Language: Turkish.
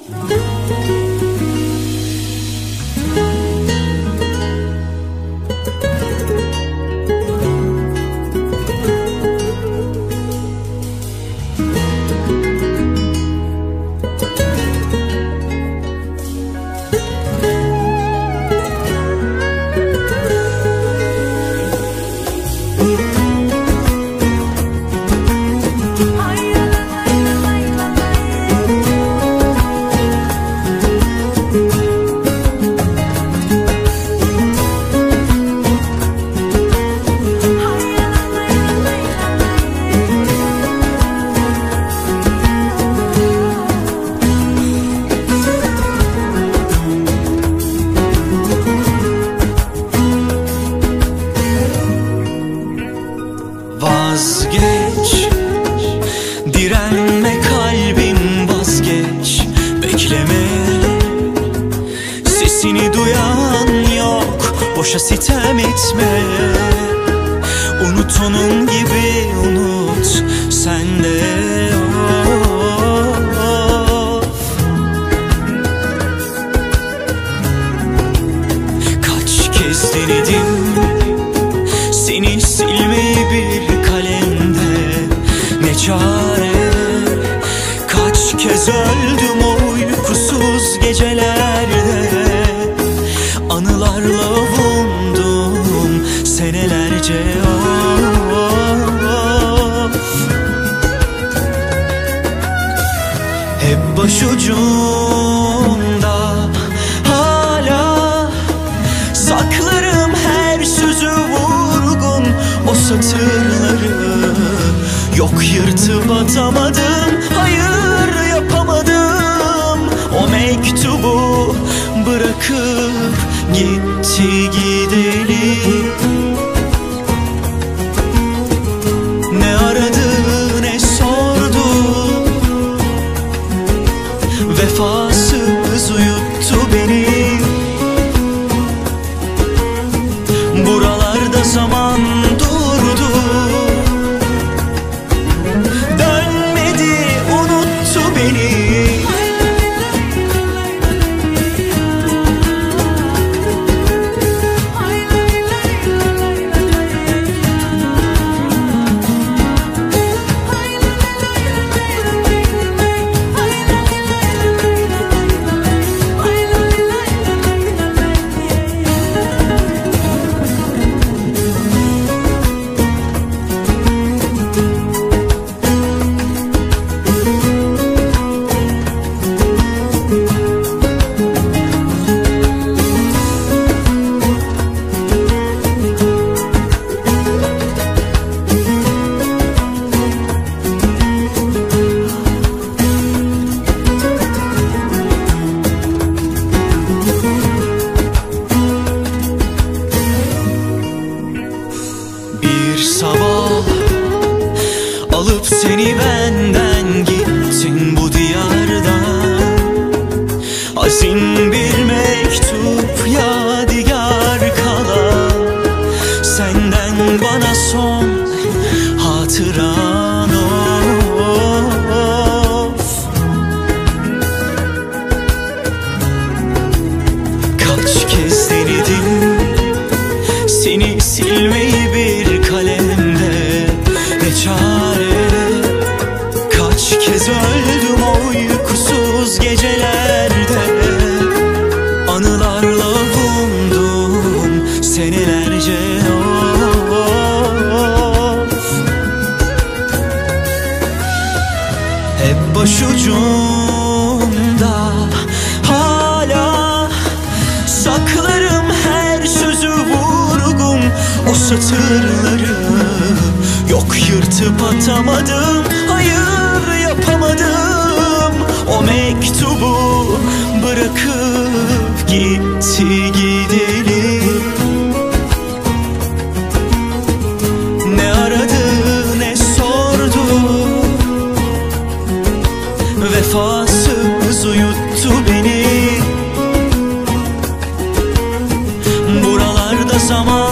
Vazgeç, direnme kalbim, vazgeç, bekleme. Sesini duyan yok, boşa sitem etme. Unut onun gibi, unut sen de. Kaç kez denedim seni silmeyi bir kalemde, ne çare. Kaç kez öldüm o uykusuz gecelerde, anılarla avundum senelerce. Hep başucumda hala saklarım her sözü vurgun, o satırları. Yok, yırtıp atamadım, hayır yapamadım. O mektubu bırakıp gitti gideli. Ne aradı ne sordu, vefasız uyuttu beni. Buralarda zaman durdu, dönmedi, unuttu beni. Bir sabah alıp seni benden gittin bu diyardan. Hazin bir mektup yadigar kalan, senden bana son hatıran of. Kaç kez denedim seni silmeyi bir kalemde, ne çare. Kaç kez öldüm o uykusuz gecelerde, anılarla avundum senelerce of. Hep başucumda hala saklarım her sözü vurgun, o satırları. Yok, yırtıp atamadım, hayır yapamadım. O mektubu bırakıp gitti gideli. Ne aradı ne sordu, vefasız uyuttu beni. Buralarda zaman